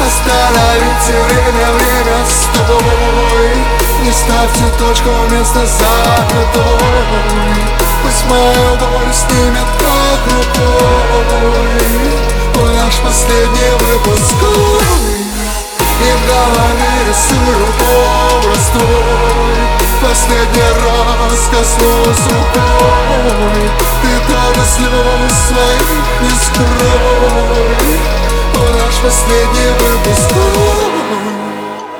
Остановите время, время, стой. Не ставьте точку вместо запятой. Пусть мою боль снимет как рукой. Ой, наш последний выпускной. И в голове рисую образ твой. Последний раз коснусь рукой. Ты даже слез своих не скрой. О, наш последний